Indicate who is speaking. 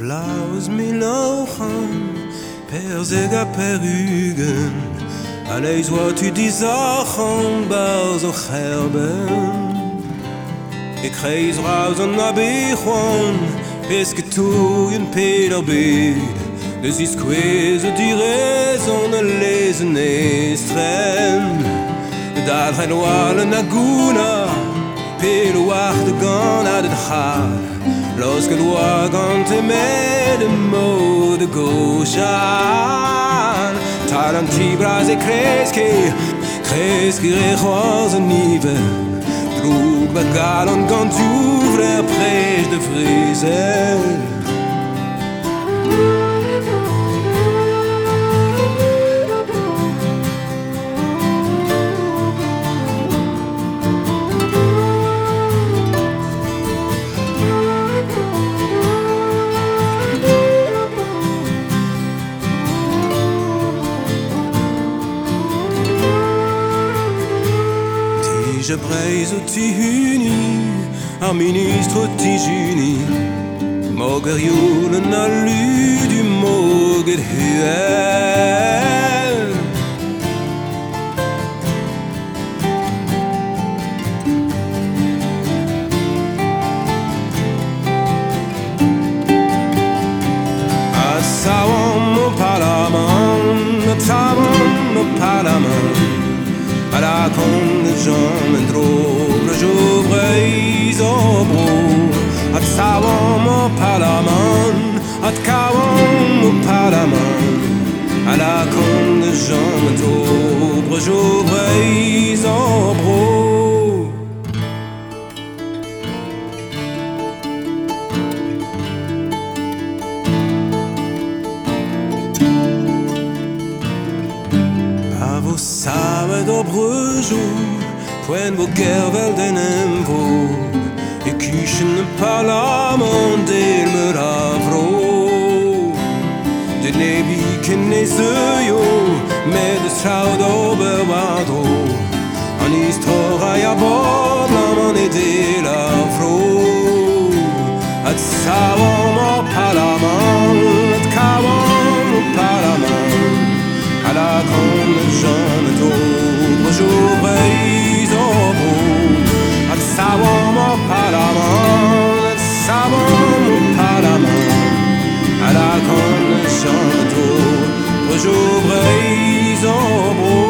Speaker 1: Applaus mir lauchen, per Sega per Hügen, alles wat u die Sachen bar so herben. Ik reis raus en nabichon, pes que tu en Peter bed, des is quese die raison de lesen estrem. Daar geen wale naguna, pelo wacht gan uit het haar. Los que loa gante med de mode gauchan. Talanti bras et kreski rechoz en nive. Droeg bagalon quand tu ouvres près de friser. Je brise au tihuni, un ministre tijuni. Moger julen a lu du moger huel. A savon au parlement, a savon au parlement. À la con de Jean en drobre j'ouvrais au bro. At savom au parlement, at kavom au parlement. À la con de Jean en drobre j'ouvrais au bro. Samen dobre jour, poen vos gervel den emvo, e kuchen parlament del me ravro. De nebi ken e zeuio, med de straud obervado, an istora ja bodlam an e del avro. At savom au parlament, at kavom au parlament. À la con de Jean en drobre j'ouvrais au bro. At savom au parlement, at savom au parlement. À la con de Jean en drobre j'ouvrais au bro.